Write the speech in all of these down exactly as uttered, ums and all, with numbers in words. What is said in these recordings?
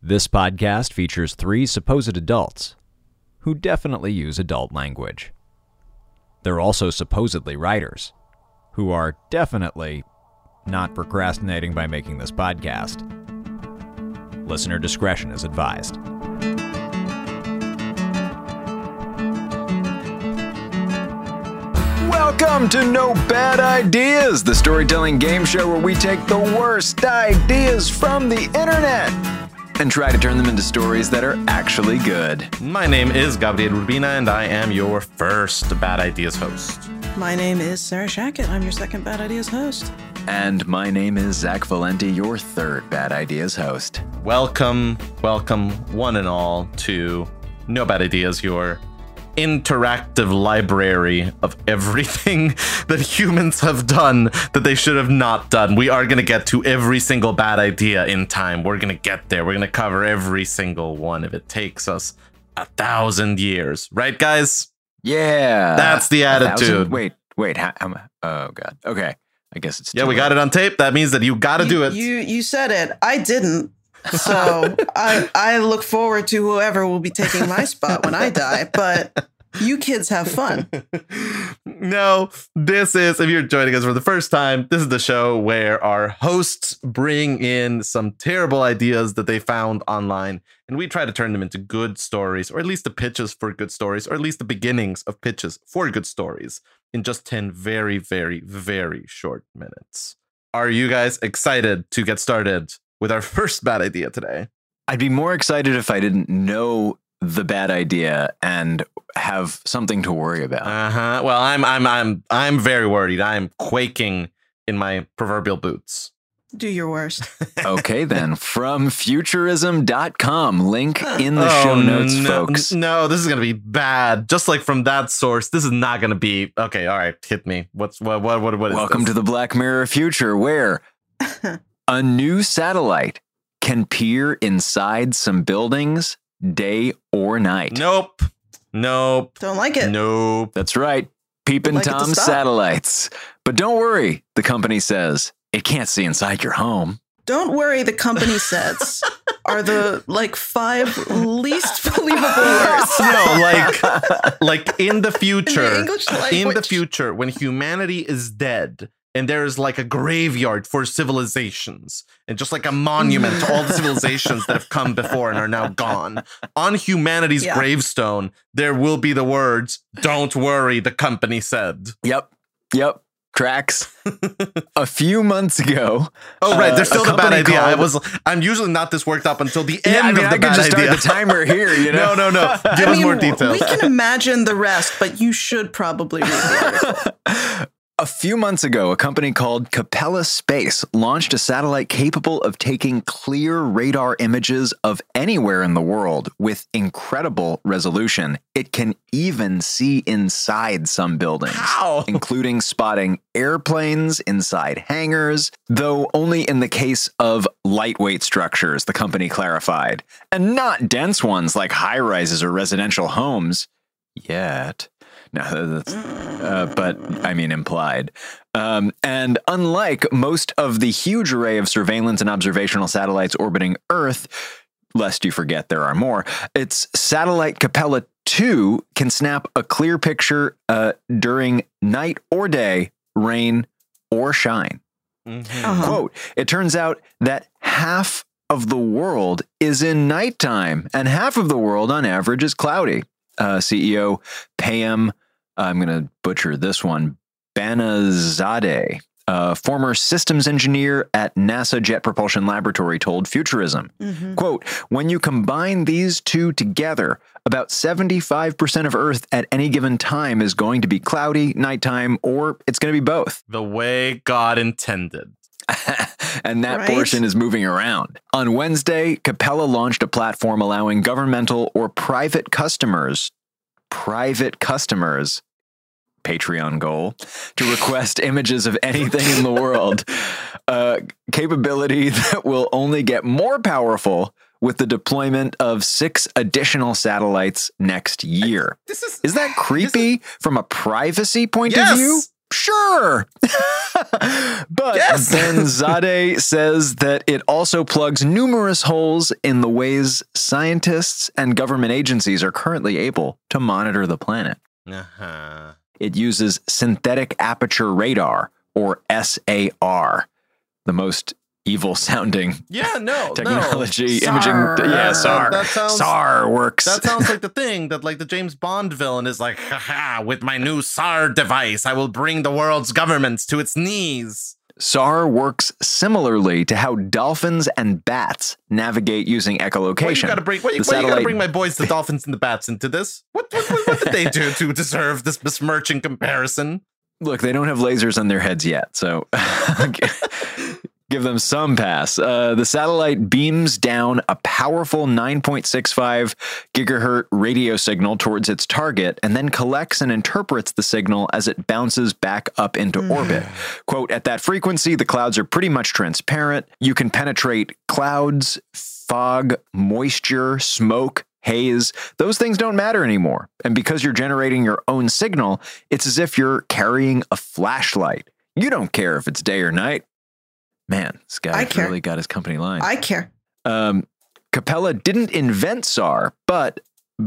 This podcast features three supposed adults who definitely use adult language. They're also supposedly writers who are definitely not procrastinating by making this podcast. Listener discretion is advised. Welcome to No Bad Ideas, the storytelling game show where we take the worst ideas from the internet and try to turn them into stories that are actually good. My name is Gabriel Urbina, and I am your first Bad Ideas host. My name is Sarah Shackett. I'm your second Bad Ideas host. And my name is Zach Valenti, your third Bad Ideas host. Welcome, welcome, one and all, to No Bad Ideas, your interactive library of everything that humans have done that they should have not done. We are going to get to every single bad idea in time. We're going to get there. We're going to cover every single one if it takes us a thousand years. Right, guys? Yeah. That's the attitude. Wait, wait. How, how, oh, God. Okay. I guess it's... Yeah, we got it on tape. That means that you got to do it. You you said it. I didn't. So I I look forward to whoever will be taking my spot when I die. But you kids have fun. No, this is, if you're joining us for the first time, this is the show where our hosts bring in some terrible ideas that they found online, and we try to turn them into good stories, or at least the pitches for good stories, or at least the beginnings of pitches for good stories in just ten very, very, very short minutes. Are you guys excited to get started with our first bad idea today? I'd be more excited if I didn't know the bad idea and have something to worry about. Uh-huh. Well, I'm I'm I'm I'm very worried. I'm quaking in my proverbial boots. Do your worst. Okay, then. From futurism dot com. Link in the oh, show notes, no, folks. No, this is going to be bad. Just like from that source, this is not going to be... Okay, all right, hit me. What's what what what, what is Welcome this? to the Black Mirror future, where a new satellite can peer inside some buildings day or night. Nope. Nope. Don't like it. Nope. That's right. Peepin' Like Tom satellites. But don't worry, the company says. It can't see inside your home. Don't worry, the company says are the like five least believable words. No, like like in the future, in the English language. In the future, when humanity is dead and there is like a graveyard for civilizations and just like a monument to all the civilizations that have come before and are now gone, on humanity's yeah. gravestone, there will be the words, "Don't worry, the company said." Yep. Yep. Tracks. A few months ago. Oh, right. There's still uh, the bad idea. Called... I was. I'm usually not this worked up until the end yeah, I mean, of the I bad could just idea. Start the timer here. You know? no, no, no. Give I us mean, more details. We can imagine the rest, but you should probably read the article. A few months ago, a company called Capella Space launched a satellite capable of taking clear radar images of anywhere in the world with incredible resolution. It can even see inside some buildings, How? including spotting airplanes inside hangars, though only in the case of lightweight structures, the company clarified, and not dense ones like high-rises or residential homes yet. No, that's, uh, but I mean implied. Um, and unlike most of the huge array of surveillance and observational satellites orbiting Earth, lest you forget there are more, its satellite Capella two can snap a clear picture uh, during night or day, rain or shine. Mm-hmm. Uh-huh. Quote, it turns out that half of the world is in nighttime and half of the world on average is cloudy. Uh, C E O Payam, I'm going to butcher this one, Banazadeh, a former systems engineer at NASA Jet Propulsion Laboratory, told Futurism, mm-hmm. quote, when you combine these two together, about seventy-five percent of Earth at any given time is going to be cloudy, nighttime, or it's going to be both. The way God intended. And that right? portion is moving around. On Wednesday, Capella launched a platform allowing governmental or private customers, private customers, Patreon goal, to request images of anything in the world. A capability that will only get more powerful with the deployment of six additional satellites next year. This is, is that creepy is, from a privacy point yes! of view? Sure. But Yes. Benzadeh says that it also plugs numerous holes in the ways scientists and government agencies are currently able to monitor the planet. Uh-huh. It uses synthetic aperture radar, or S A R, the most evil sounding Yeah, no, technology no. imaging. SAR. Yeah, SAR. That sounds- SAR works. That sounds like the thing that like the James Bond villain is like, haha, with my new S A R device, I will bring the world's governments to its knees. SAR works similarly to how dolphins and bats navigate using Why echolocation. you gotta bring? Why, you- The why you gotta satellite- bring my boys, the dolphins and the bats, into this? What what, what, what did they do to deserve this besmirching comparison? Look, they don't have lasers on their heads yet, so give them some pass. Uh, the satellite beams down a powerful nine point six five gigahertz radio signal towards its target and then collects and interprets the signal as it bounces back up into orbit. Quote, at that frequency, the clouds are pretty much transparent. You can penetrate clouds, fog, moisture, smoke, haze. Those things don't matter anymore. And because you're generating your own signal, it's as if you're carrying a flashlight. You don't care if it's day or night. Man, this guy I care. really got his company line. I care. Um, Capella didn't invent SAR, but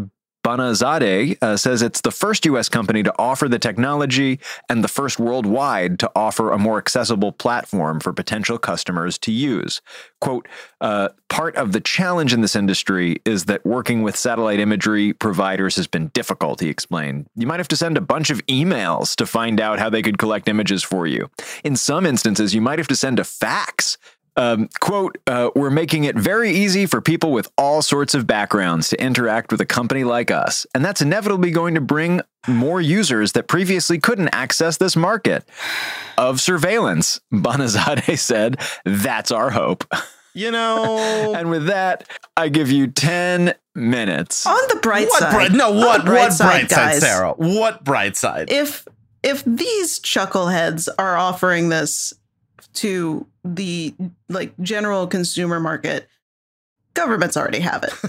Banazadeh uh, says it's the first U S company to offer the technology and the first worldwide to offer a more accessible platform for potential customers to use. Quote, uh, part of the challenge in this industry is that working with satellite imagery providers has been difficult, he explained. You might have to send a bunch of emails to find out how they could collect images for you. In some instances, you might have to send a fax. Um, quote, uh, we're making it very easy for people with all sorts of backgrounds to interact with a company like us. And that's inevitably going to bring more users that previously couldn't access this market of surveillance. Banazadeh said, that's our hope. You know, And with that, I give you ten minutes. On the bright what side. bright? No, on what the what bright side, guys, Sarah? What bright side? If if these chuckleheads are offering this to the like general consumer market, governments already have it,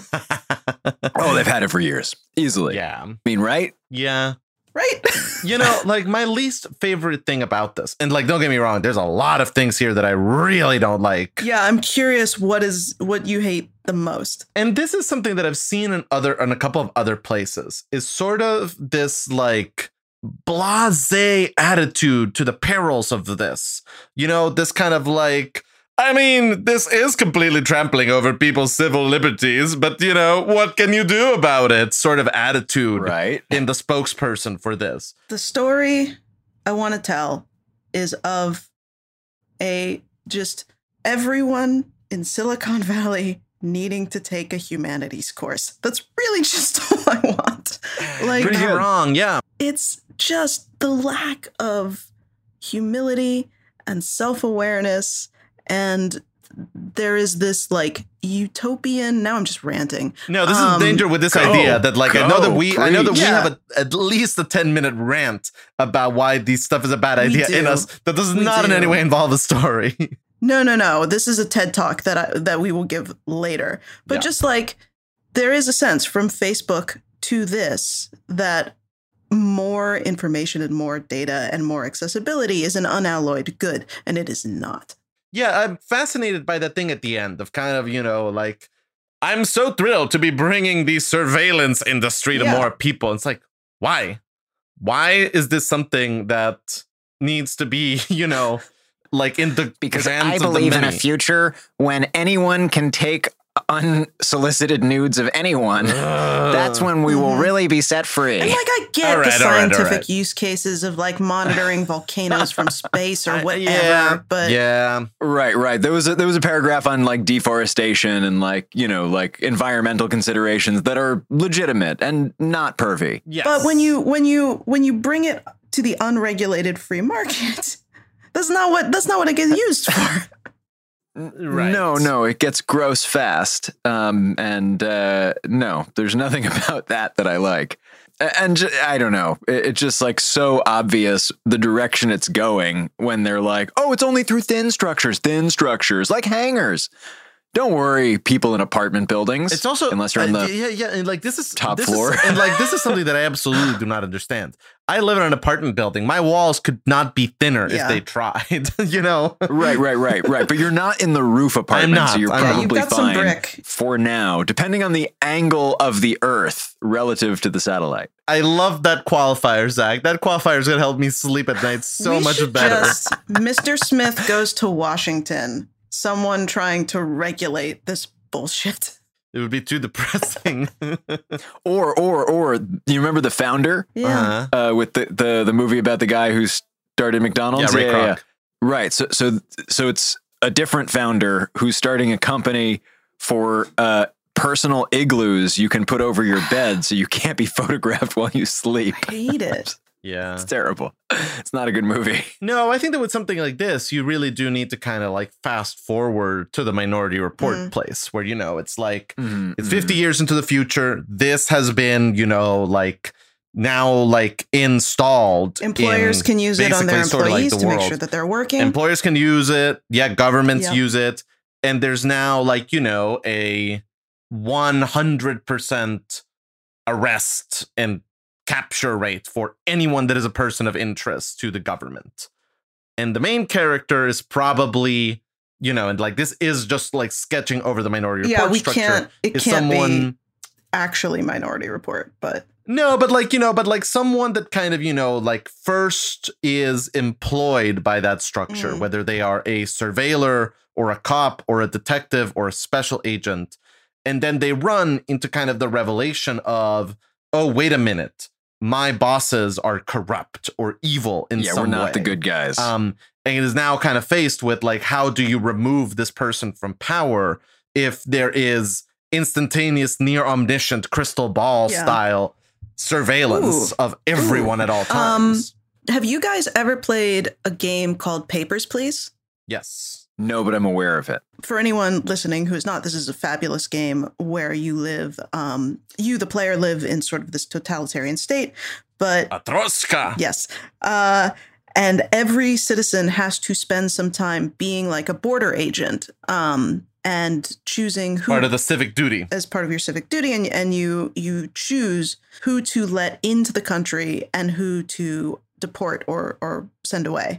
Oh, they've had it for years. Easily. yeah, I mean, right? yeah. right? You know, like my least favorite thing about this, and like, don't get me wrong, there's a lot of things here that I really don't like. Yeah, I'm curious what is what you hate the most. And this is something that I've seen in other, in a couple of other places, is sort of this like blasé attitude to the perils of this. You know, this kind of like, I mean, this is completely trampling over people's civil liberties, but you know, what can you do about it? Sort of attitude Right. in the spokesperson for this. The story I want to tell is of a just everyone in Silicon Valley needing to take a humanities course. That's really just all I want. Like, Pretty Not good. wrong, yeah. it's just the lack of humility and self-awareness, and there is this like utopian, now I'm just ranting. No, this Um, is danger with this go, idea that like I know that go, we I know that we preach. have a, at least a ten minute rant about why this stuff is a bad We idea in do. us that does We not in any do. way involve a story. No, no, no. This is a TED talk that I, that we will give later. But Yeah. just like there is a sense from Facebook to this that more information and more data and more accessibility is an unalloyed good, and it is not. Yeah, I'm fascinated by that thing at the end of kind of, you know, like, I'm so thrilled to be bringing the surveillance industry to Yeah. more people. It's like, why? Why is this something that needs to be, you know, like in the Because hands I of the believe in a many? future when anyone can take unsolicited nudes of anyone. That's when we will Mhm. really be set free. And like I get All the right, all right, all scientific right. use cases of like monitoring volcanoes from space or I- whatever, yeah, but yeah. Right, right. There was a, there was a paragraph on like deforestation and like, you know, like environmental considerations that are legitimate and not pervy. Yes. but when you when you when you bring it to the unregulated free market, that's not what that's not what it gets used for. Right. No, no, it gets gross fast. Um, and uh, no, there's nothing about that that I like. A- And ju- I don't know. It- It's just like so obvious the direction it's going when they're like, oh, it's only through thin structures, thin structures, like hangers. Don't worry, people in apartment buildings. It's also unless you're on uh, the yeah, yeah, and like this is top this floor. is, and like this is something that I absolutely do not understand. I live in an apartment building. My walls could not be thinner Yeah. if they tried. You know, right, right, right, right. But you're not in the roof apartment, not. so you're I'm not. Yeah, you've probably got some fine brick. for now, depending on the angle of the Earth relative to the satellite. I love that qualifier, Zach. That qualifier is gonna help me sleep at night so We much should better. Just, Mister Smith goes to Washington. Someone trying to regulate this bullshit. It would be too depressing. Or, or, or, you remember the Founder Yeah. Uh-huh. uh, with the, the the movie about the guy who started McDonald's? Yeah, Ray Kroc. Right. So, so, so it's a different founder who's starting a company for uh, personal igloos you can put over your bed so you can't be photographed while you sleep. I hate it. Yeah. It's terrible. It's not a good movie. No, I think that with something like this, you really do need to kind of like fast forward to the Minority Report Mm. place where, you know, it's like Mhm, it's mhm. fifty years into the future. This has been, you know, like now like installed. Employers in can use it on their basically sort of like employees the to make world. sure that they're working. Employers can use it. Yeah, governments Yep. use it. And there's now like, you know, a one hundred percent arrest and capture rate for anyone that is a person of interest to the government. And the main character is probably, you know, and like this is just like sketching over the Minority yeah, Report we structure. can't. It is can't someone be actually Minority Report, but No, but like, you know, but like someone that kind of, you know, like first is employed by that structure, Mm. whether they are a surveiller or a cop or a detective or a special agent. And then they run into kind of the revelation of, oh, wait a minute, my bosses are corrupt or evil in Yeah, some we're not way. the good guys. Um, and it is now kind of faced with like, how do you remove this person from power if there is instantaneous, near omniscient crystal ball Yeah. style surveillance Ooh. of everyone at all Um, times? have you guys ever played a game called Papers, Please? Yes. no, but I'm aware of it. For anyone listening who's not, this is a fabulous game where you live, um, you, the player, live in sort of this totalitarian state, but Atroska. yes. Uh, and every citizen has to spend some time being like a border agent um, and choosing who Part of the civic duty. as part of your civic duty, and and you you choose who to let into the country and who to deport or or send away.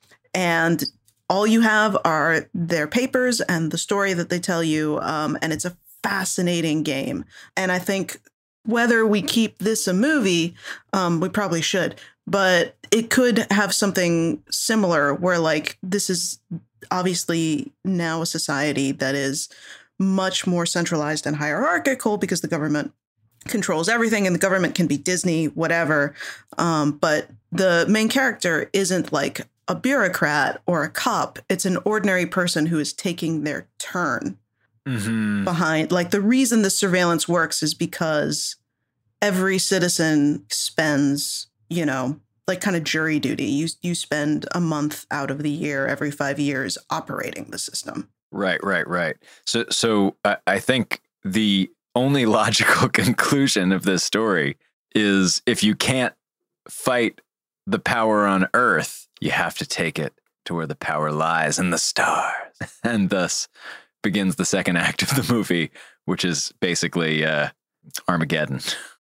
And all you have are their papers and the story that they tell you, um, and it's a fascinating game. And I think whether we keep this a movie, um, we probably should, but it could have something similar where like this is obviously now a society that is much more centralized and hierarchical because the government controls everything, and the government can be Disney, whatever. Um, but the main character isn't like a bureaucrat or a cop. It's an ordinary person who is taking their turn Mm-hmm. behind. Like the reason the surveillance works is because every citizen spends, you know, like kind of jury duty. You you spend a month out of the year every five years operating the system. Right, right, right. So, so I, I think the only logical conclusion of this story is if you can't fight the power on Earth, you have to take it to where the power lies in the stars. And thus begins the second act of the movie, which is basically uh, Armageddon.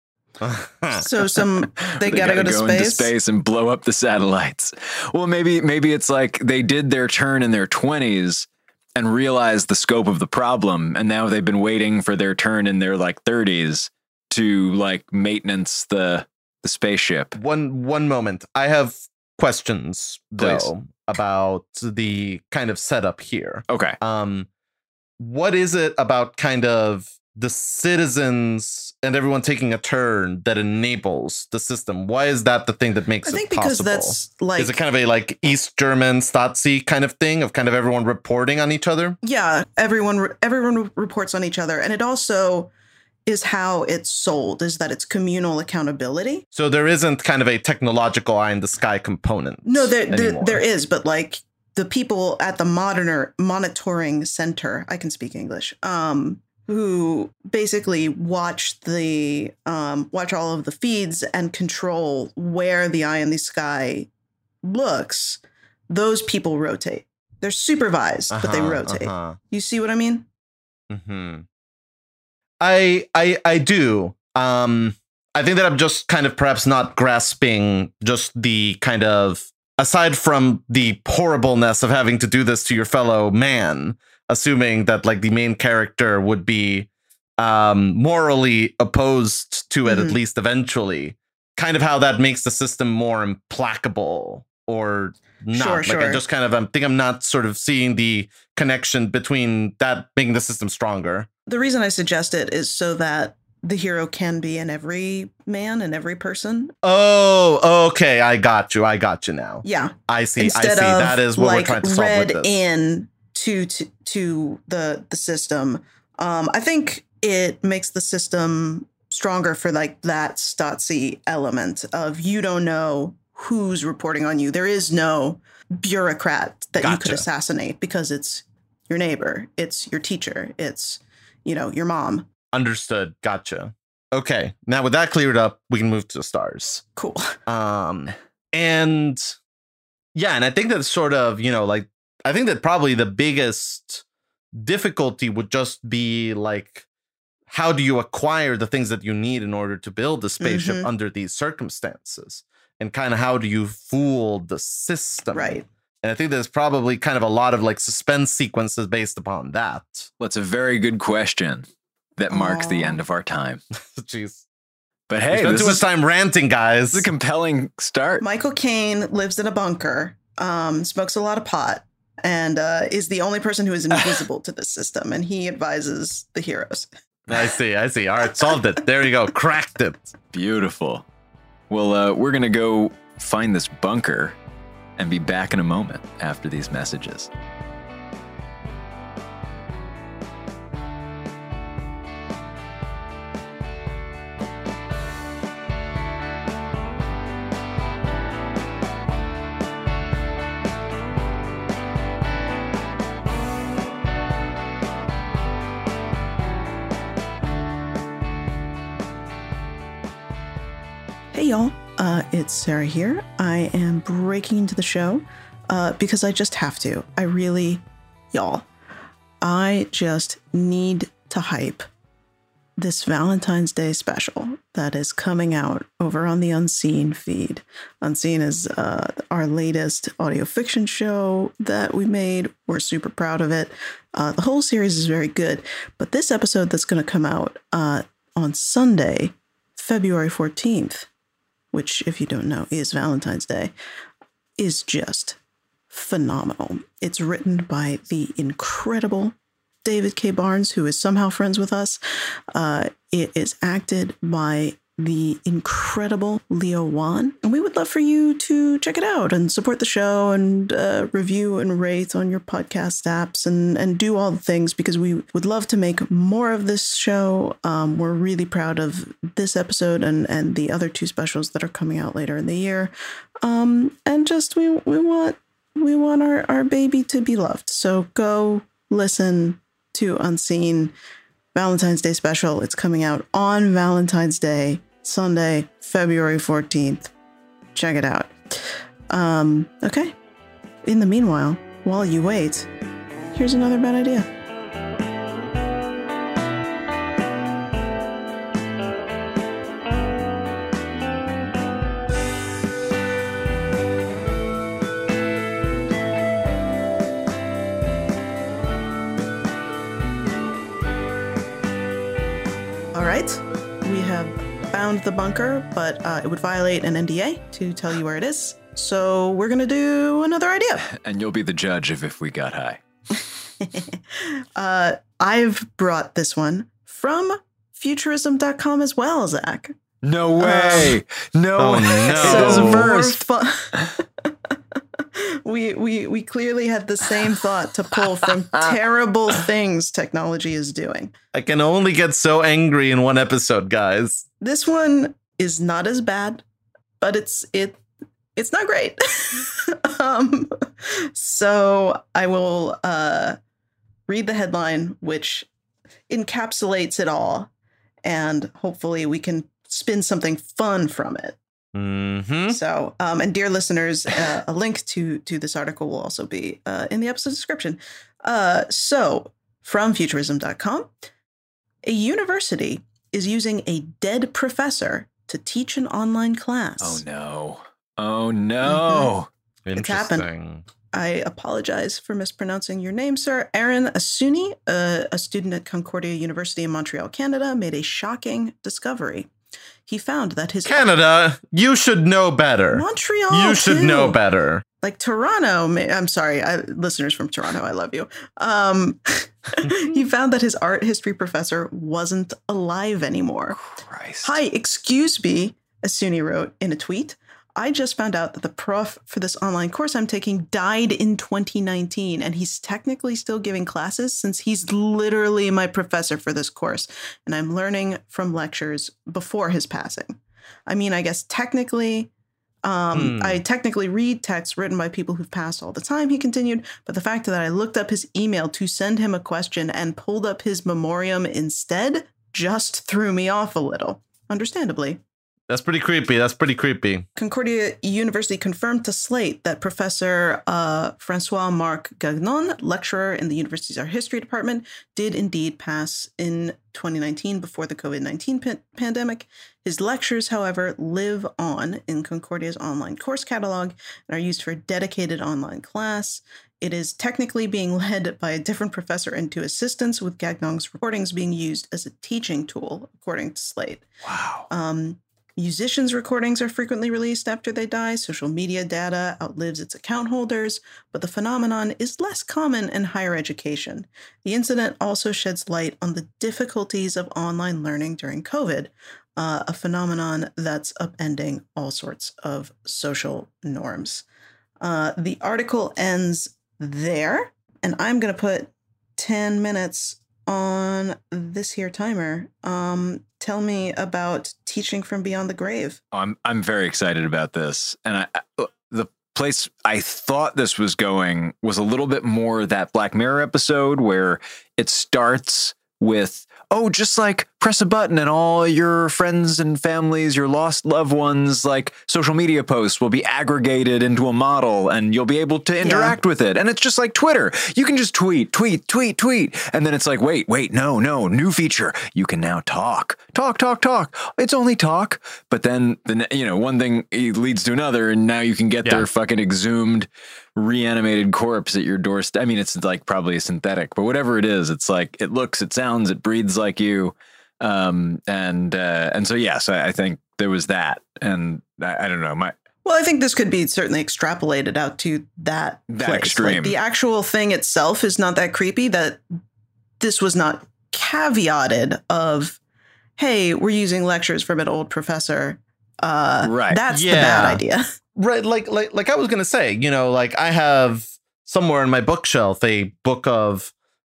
So some they, gotta, go, to, into space. space and blow up the satellites. Well, maybe maybe it's like they did their turn in their twenties and realized the scope of the problem, and now they've been waiting for their turn in their like thirties to like maintenance the the spaceship. One one moment. I have questions though Please. about the kind of setup here. Okay. Um, what is it about kind of the citizens and everyone taking a turn that enables the system? Why is that the thing that makes I think it because possible? that's like Is it kind of a like East German Stasi kind of thing of kind of everyone reporting on each other? yeah, everyone everyone reports on each other, and it also is how it's sold, is that it's communal accountability. So there isn't kind of a technological eye in the sky component. No, there there, anymore. there is, but like the people at the Moderner monitoring center, I can speak English, um, who basically watch the um, watch all of the feeds and control where the eye in the sky looks. Those people rotate. They're supervised, but they Uh-huh, rotate. uh-huh. You see what I mean? Mm-hmm. I I I do. Um, I think that I'm just kind of perhaps not grasping just the kind of, aside from the horribleness of having to do this to your fellow man, assuming that like the main character would be um, morally opposed to it, Mhm. at least eventually, kind of how that makes the system more implacable or not. Sure, like I sure. just kind of I think I'm not sort of seeing the connection between that making the system stronger. The reason I suggest it is so that the hero can be in every man and every person. Oh, okay. I got you. I got you now. Yeah. I see. Instead I see. of That is what like we're trying to solve read with this. in to, to to the the system. Um, I think it makes the system stronger for like that Stasi element of you don't know who's reporting on you. There is no bureaucrat that you could Gotcha. assassinate because it's your neighbor, it's your teacher, it's, you know, your mom. Understood. Gotcha. Okay. Now with that cleared up, we can move to the stars. Cool. Um, and yeah, and I think that's sort of, you know, like, I think that probably the biggest difficulty would just be like, how do you acquire the things that you need in order to build a spaceship Mhm. under these circumstances? And kind of how do you fool the system? Right. And I think there's probably kind of a lot of like suspense sequences based upon that. Well, it's a very good question that marks the Aw. end of our time. Jeez. But Hey, hey, spent this too much is, time ranting, guys. this is a compelling start. Michael Caine lives in a bunker, um, smokes a lot of pot, and uh, is the only person who is invisible to this system. And he advises the heroes. I see. I see. All right. Solved it. There you go. Cracked it. Beautiful. Well, uh, we're going to go find this bunker and be back in a moment after these messages. Hey, y'all. Uh, it's Sarah here. I am breaking into the show uh, because I just have to. I really, y'all, I just need to hype this Valentine's Day special that is coming out over on the Unseen feed. Unseen is uh, our latest audio fiction show that we made. We're super proud of it. Uh, the whole series is very good, but this episode that's going to come out uh, on Sunday, February fourteenth, which, if you don't know, is Valentine's Day, is just phenomenal. It's written by the incredible David K. Barnes, who is somehow friends with us. Uh, it is acted by the incredible Leo Wan. And we would love for you to check it out and support the show and uh, review and rate on your podcast apps and, and do all the things, because we would love to make more of this show. Um, we're really proud of this episode and, and the other two specials that are coming out later in the year. Um, and just we we want we want our, our baby to be loved. So go listen to Unseen Valentine's Day special. It's coming out on Valentine's Day, Sunday, February fourteenth. Check it out. Um, okay. In the meanwhile, while you wait, here's another bad idea. All right, we have found the bunker, but uh, it would violate an N D A to tell you where it is. So we're going to do another idea. And you'll be the judge of if we got high. uh, I've brought this one from futurism dot com as well, Zach. No way. no Oh, way. no. This is So first. we're fu- we, we, we clearly had the same thought to pull from terrible things technology is doing. I can only get so angry in one episode, guys. This one is not as bad, but it's it it's not great. um, so I will uh, read the headline, which encapsulates it all, and hopefully we can spin something fun from it. Mm-hmm. So, um, and dear listeners, uh, a link to to this article will also be uh, in the episode description. Uh, so, from futurism dot com. A university is using a dead professor to teach an online class. Oh, no. Oh, no. Mm-hmm. It's happened. I apologize for mispronouncing your name, sir. Aaron Asuni, uh, a student at Concordia University in Montreal, Canada, made a shocking discovery. He found that his... Canada, you should know better. Montreal, You should too. know better. Like Toronto, I'm sorry, I, listeners from Toronto, I love you. Um, he found that his art history professor wasn't alive anymore. Christ. Hi, excuse me, Asuni wrote in a tweet. I just found out that the prof for this online course I'm taking died in twenty nineteen, and he's technically still giving classes since he's literally my professor for this course, and I'm learning from lectures before his passing. I mean, I guess technically... Um, Hmm. I technically read texts written by people who've passed all the time, he continued, but the fact that I looked up his email to send him a question and pulled up his memoriam instead just threw me off a little. Understandably. That's pretty creepy. That's pretty creepy. Concordia University confirmed to Slate that Professor uh, Francois-Marc Gagnon, lecturer in the university's art history department, did indeed pass in twenty nineteen before the COVID nineteen pa- pandemic. His lectures, however, live on in Concordia's online course catalog and are used for a dedicated online class. It is technically being led by a different professor and two assistants, with Gagnon's recordings being used as a teaching tool, according to Slate. Wow. Um, Musicians' recordings are frequently released after they die. Social media data outlives its account holders, but the phenomenon is less common in higher education. The incident also sheds light on the difficulties of online learning during COVID, uh, a phenomenon that's upending all sorts of social norms. Uh, the article ends there, and I'm going to put ten minutes on this here timer. Um, tell me about Teaching from Beyond the Grave. Oh, I'm I'm very excited about this, and I, I the place I thought this was going was a little bit more that Black Mirror episode where it starts with, oh, just like press a button and all your friends and families, your lost loved ones, like social media posts will be aggregated into a model and you'll be able to interact yeah. with it. And it's just like Twitter. You can just tweet, tweet, tweet, tweet. And then it's like, wait, wait, no, no, new feature. You can now talk, talk, talk, talk. It's only talk. But then, the you know, one thing leads to another, and now you can get yeah. their fucking exhumed, reanimated corpse at your doorstep. I mean, it's like probably a synthetic, but whatever it is, it's like, it looks, it sounds, it breathes like you. Um, and, uh, and so, yes, I, I think there was that. And I, I don't know, my, well, I think this could be certainly extrapolated out to that, that place. extreme. Like, the actual thing itself is not that creepy, that this was not caveated of, hey, we're using lectures from an old professor. Uh, right. That's yeah. the bad idea. Right. Like, like, like I was going to say, you know, like I have somewhere in my bookshelf a book of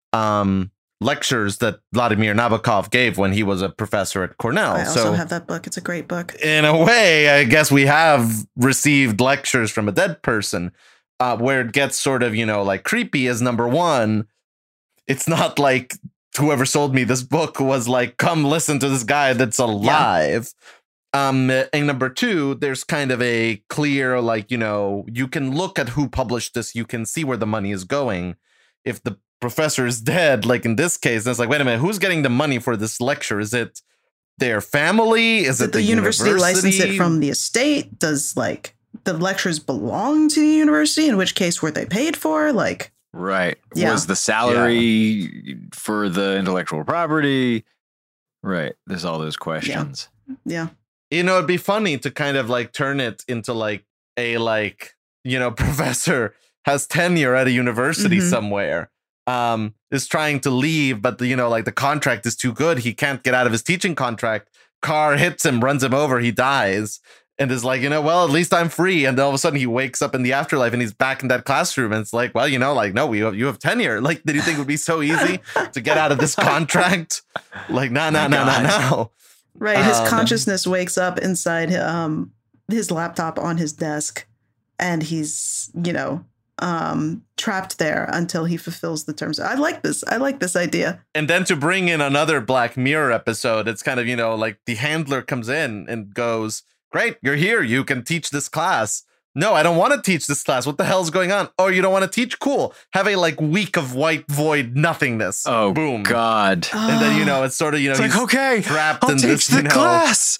um, lectures that Vladimir Nabokov gave when he was a professor at Cornell. I also so have that book. It's a great book. In a way, I guess we have received lectures from a dead person. Uh, where it gets sort of, you know, like creepy is number one. It's not like whoever sold me this book was like, come listen to this guy that's alive. Yeah. Um, and number two, there's kind of a clear, like, you know, you can look at who published this. You can see where the money is going. If the professor is dead, like in this case, it's like, wait a minute, who's getting the money for this lecture? Is it their family? Is Did it the, the university, university license it from the estate? Does like the lectures belong to the university? In which case, were they paid for? Like, right. Yeah. Was the salary yeah. for the intellectual property? Right. There's all those questions. Yeah. yeah. You know, it'd be funny to kind of like turn it into like a like, you know, professor has tenure at a university mm-hmm. somewhere, um, is trying to leave, but the, you know, like the contract is too good. He can't get out of his teaching contract. Car hits him, runs him over. He dies and is like, you know, well, at least I'm free. And then all of a sudden he wakes up in the afterlife and he's back in that classroom. And it's like, well, you know, like, no, we have, you have tenure. Like, did you think it would be so easy to get out of this contract? Like, no, no, no, no, no. Right. His um, consciousness wakes up inside um, his laptop on his desk, and he's, you know, um, trapped there until he fulfills the terms. I like this. I like this idea. And then to bring in another Black Mirror episode, it's kind of, you know, like the handler comes in and goes, great, you're here. You can teach this class. no, I don't want to teach this class. What the hell's going on? Oh, you don't want to teach? Cool. Have a like week of white void nothingness. Oh, boom. God. And then, you know, it's sort of, you know, It's like, he's okay, trapped I'll in teach this, the you know, class.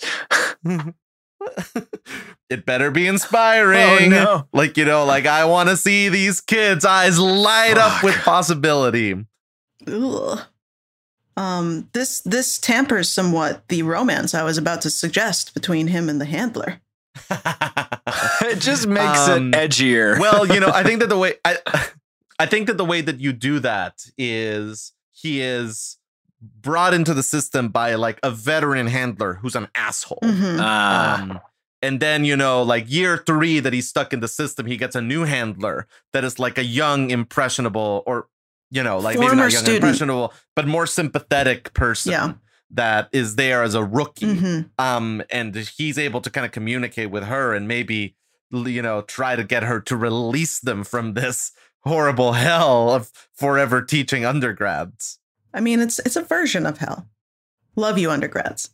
it better be inspiring. Oh, no. Like, you know, like I want to see these kids' eyes light up Fuck. with possibility. Ugh. Um, this this tampers somewhat the romance I was about to suggest between him and the handler. It just makes Um, it edgier. Well, you know, I think that the way I, I think that the way that you do that is he is brought into the system by like a veteran handler who's an asshole. Mhm. Ah. Um, and then, you know, like year three that he's stuck in the system, he gets a new handler that is like a young, impressionable, or, you know, like maybe Former not young, student. impressionable, but more sympathetic person Yeah. that is there as a rookie. Mhm. Um, and he's able to kind of communicate with her and maybe, you know, try to get her to release them from this horrible hell of forever teaching undergrads. I mean, it's it's a version of hell. Love you, undergrads.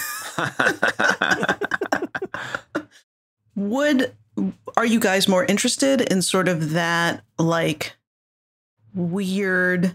Would are you guys more interested in sort of that like weird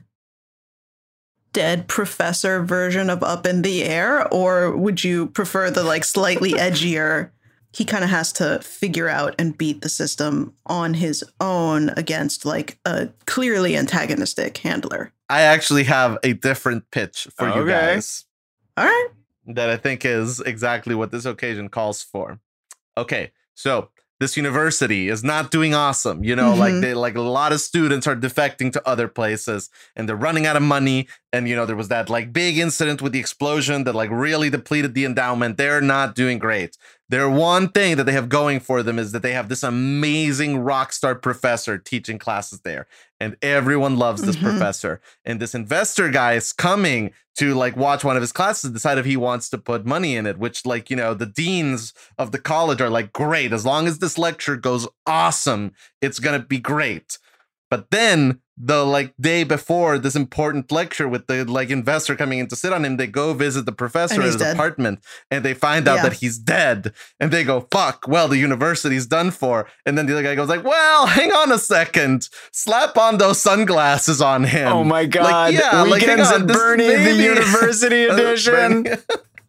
dead professor version of Up in the Air, or would you prefer the like slightly edgier? He kind of has to figure out and beat the system on his own against like a clearly antagonistic handler. I actually have a different pitch for you Okay. guys All right. that I think is exactly what this occasion calls for. Okay, so this university is not doing awesome. You know, like Mhm. they like a lot of students are defecting to other places and they're running out of money. And, you know, there was that like big incident with the explosion that like really depleted the endowment. They're not doing great. Their one thing that they have going for them is that they have this amazing rock star professor teaching classes there. And everyone loves this Mhm. professor. And this investor guy is coming to like watch one of his classes, decide if he wants to put money in it, which like, you know, the deans of the college are like, great, as long as this lecture goes awesome, it's going to be great. But then the like day before this important lecture with the like investor coming in to sit on him, they go visit the professor And at he's his dead. apartment and they find out Yeah. that he's dead. And they go, fuck, well, the university's done for. And then the other guy goes like, well, hang on a second. Slap on those sunglasses on him. Oh my God. yeah, like, hang Weekends on, at this Bernie, the maybe- university edition. Bernie-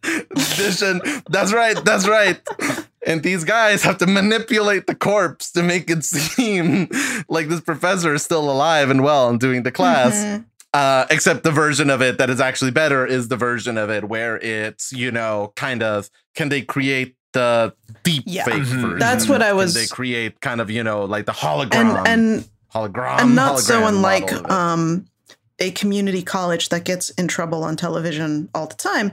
edition. That's right. That's right. And these guys have to manipulate the corpse to make it seem like this professor is still alive and well and doing the class. Mhm. Uh, except the version of it that is actually better is the version of it where it's, you know, kind of, can they create the deep Yeah. fake Mhm. version? That's what I was- Can they create kind of, you know, like the hologram, And and hologram, and not so hologram unlike model of it. um, a community college that gets in trouble on television all the time.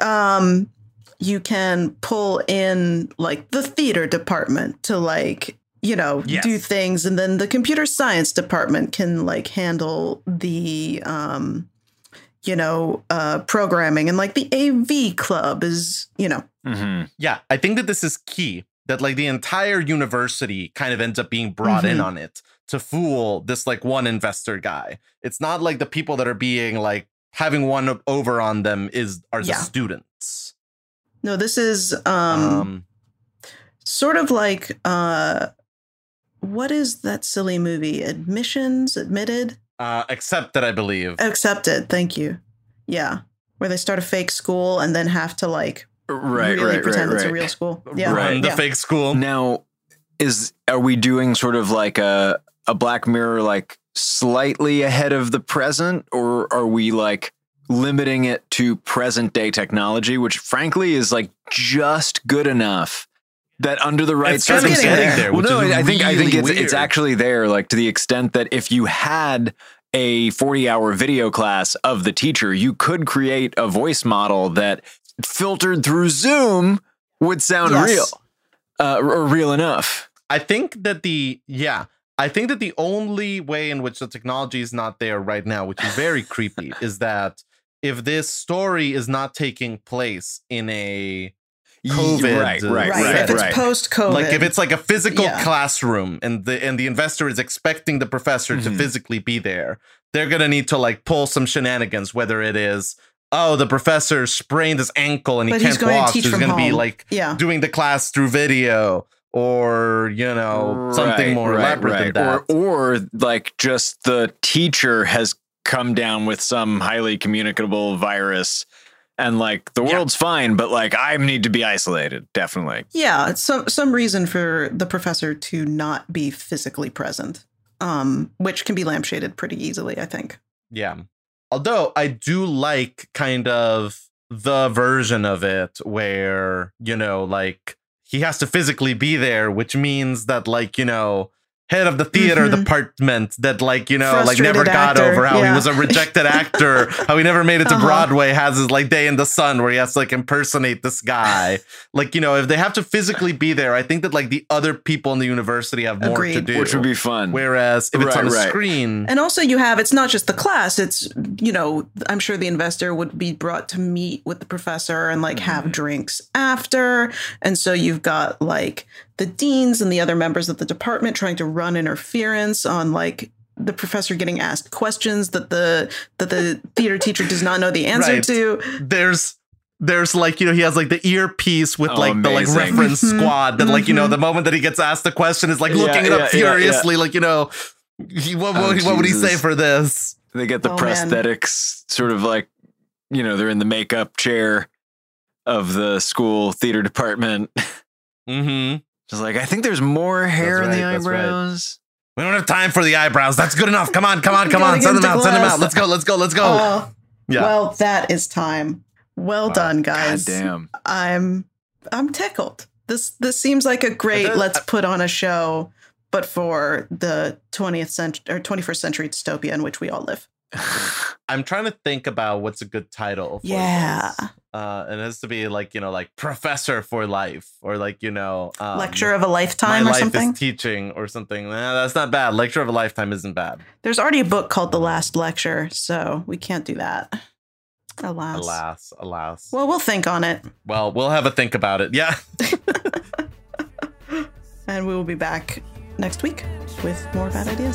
Um, you can pull in like the theater department to like, you know, Yes. do things. And then the computer science department can like handle the, um, you know, uh, programming, and like the A V club is, you know, Mhm. Yeah, I think that this is key, that like the entire university kind of ends up being brought in Mhm. on it to fool this like one investor guy. It's not like the people that are being like having one over on them is are the Yeah. students. no, this is um, Um, sort of like uh, what is that silly movie? Admissions, Admitted, uh, except that I believe. Accepted. Thank you. Yeah, where they start a fake school and then have to like Right, really right, pretend right, it's a right. real school. Yeah, Run the yeah. fake school. Now, is are we doing sort of like a a Black Mirror, like slightly ahead of the present, or are we like limiting it to present day technology, which frankly is like just good enough that under the right It's kind of getting circumstances, there, well, which no, is I think I think really it's it's weird. actually there, like to the extent that if you had a forty hour video class of the teacher, you could create a voice model that filtered through Zoom would sound Yes. real, uh, or real enough. I think that the yeah, I think that the only way in which the technology is not there right now, which is very creepy, is that if this story is not taking place in a COVID, right, right, Right. right, if it's right. post COVID, like if it's like a physical Yeah. classroom and the and the investor is expecting the professor to Mhm. physically be there, they're gonna need to like pull some shenanigans, whether it is, oh, the professor sprained his ankle and he but he's can't going walk, to teach so he's from gonna home. be like yeah, doing the class through video, or, you know, something Right, more right, elaborate right. than that. Or, or like just the teacher has come down with some highly communicable virus and like the Yeah. world's fine, but like I need to be isolated. Definitely. Yeah, it's some some reason for the professor to not be physically present, um, which can be lampshaded pretty easily, I think. Yeah. Although I do like kind of the version of it where, you know, like he has to physically be there, which means that, like, you know, head of the theater Mhm. department that, like, you know, like Frustrated never got actor, over how yeah. he was a rejected actor, how he never made it to Uh-huh. Broadway, has his like Day in the Sun where he has to like impersonate this guy. Like, you know, if they have to physically be there, I think that like the other people in the university have more to Agreed. do. Which would be fun. Whereas if it's Right, on a right. screen, And also you have, it's not just the class, it's, you know, I'm sure the investor would be brought to meet with the professor and like have drinks after. And so you've got like the deans and the other members of the department trying to run interference on like the professor getting asked questions that the that the theater teacher does not know the answer Right. to. there's there's like, you know, he has like the earpiece with Oh, like the like amazing. reference Mhm. squad that like, you know, Mhm. the moment that he gets asked the question is like Yeah, looking it yeah, up yeah, furiously, like, you know, he, what, Oh, what, what would he say Jesus. for this? They get the Oh, man. prosthetics sort of like, you know, they're in the makeup chair of the school theater department. Mm-hmm. Just like, I think there's more hair in the right, that's right. eyebrows. We don't have time for the eyebrows. That's good enough. Come on, come on, come Gotta on. get Send them into out, send them class. out. Let's go, let's go, let's go. Oh, Yeah. well, that is time. Well Wow. done, God guys. damn. I'm I'm tickled. This this seems like a great does- let's put on a show, but for the twentieth century or twenty-first century dystopia in which we all live. I'm trying to think about what's a good title for Yeah. this. Uh, and it has to be like, you know, like Professor for Life or like, you know, um, Lecture of a My lifetime or Life something. is Teaching or something. Nah, that's not bad. Lecture of a Lifetime isn't bad. There's already a book called The Last Lecture, so we can't do that. Alas. Alas, alas. Well, we'll think on it, Well, we'll have a think about it. Yeah. and we will be back next week with more bad ideas.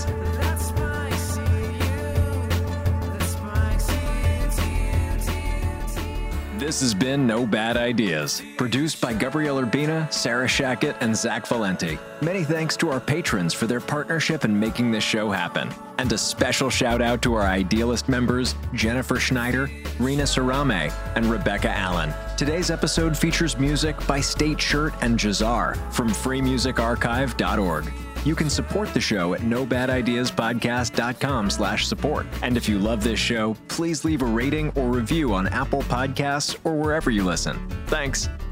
This has been No Bad Ideas, produced by Gabrielle Urbina, Sarah Shackett, and Zach Valenti. Many thanks to our patrons for their partnership in making this show happen. And a special shout out to our Idealist members, Jennifer Schneider, Rena Sarame, and Rebecca Allen. Today's episode features music by State Shirt and Jazar from free music archive dot org. You can support the show at no bad ideas podcast dot com slash support. And if you love this show, please leave a rating or review on Apple Podcasts or wherever you listen. Thanks.